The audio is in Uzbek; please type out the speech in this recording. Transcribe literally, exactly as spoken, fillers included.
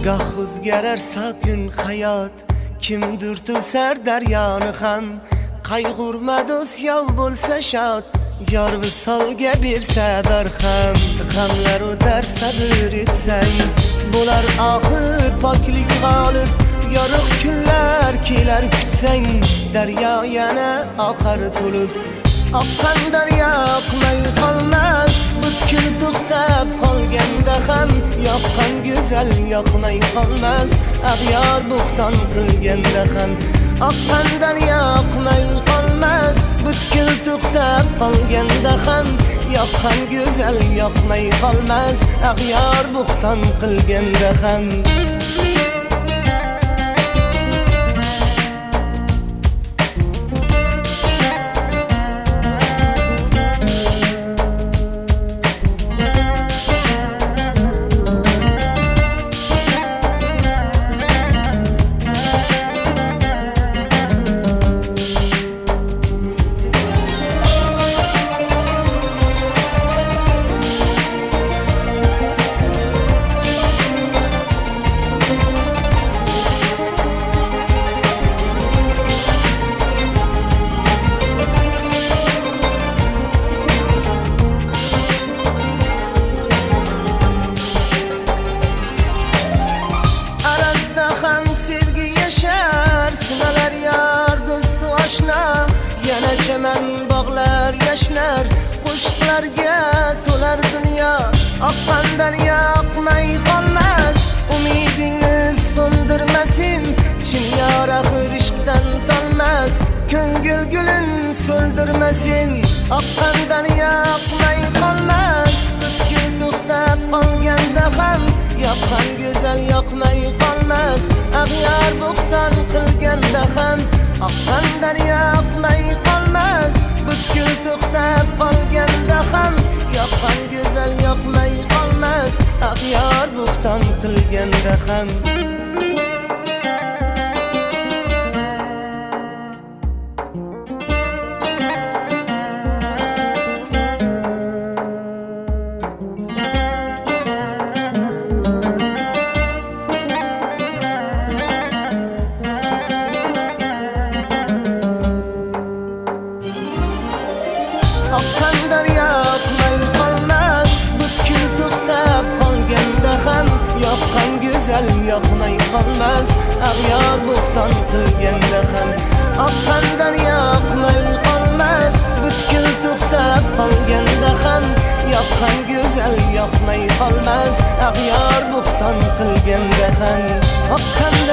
goh o'zgarar sokin hayot, kimdir to'sar daryoni ham. Qayg'urma do'st, yov bo'lsa shod, yor visolga bersa barham. G'amlar o'tar sabr etsang, bo'lar oxir poklik g'olib. Yorug' kunlar kelar kutsang, daryo yana oqar to'lib. Oqqan daryo oqmay qolmas, butkul to'xtab qolganda ham. Yoqqan go'zal yoqmay qolmas, ag'yor bo'xton qilganda ham. Oqqan daryo oqmay qolmas, butkul to'xtab qolganda ham. Yoqqan go'zal yoqmay qolmas, ag'yor bo'xton qilganda ham. Yana chaman bog'lar yashnar, qo'shiqlarga to'lar dunyo. Oqqan daryo oqmay qolmas, umidingni so'ndirmasin. Chin yor axir ishqdan tolmas, ko'ngil gulin so'ldirmasin. Oqqan daryo oqmay qolmas, butkul to'xtab qolganda ham. Yoqqan go'zal yoqmay qolmas, ag'yor bo'xton qilganda ham. Oqqan daryo oqmay qolmas, butkul to'xtab qolganda ham. Yoqqan go'zal yoqmay qolmas, ag'yor bo'xton qilganda ham. Oqqan daryo oqmay qolmas, butkul to'xtab qolganda ham. Yoqqan go'zal yoqmay qolmas, ag'yor bo'xton qilganda ham. Oqqan daryo oqmay qolmas, butkul to'xtab qolganda ham. Yoqqan go'zal yoqmay qolmas, ag'yor bo'xton qilganda ham. Oqqan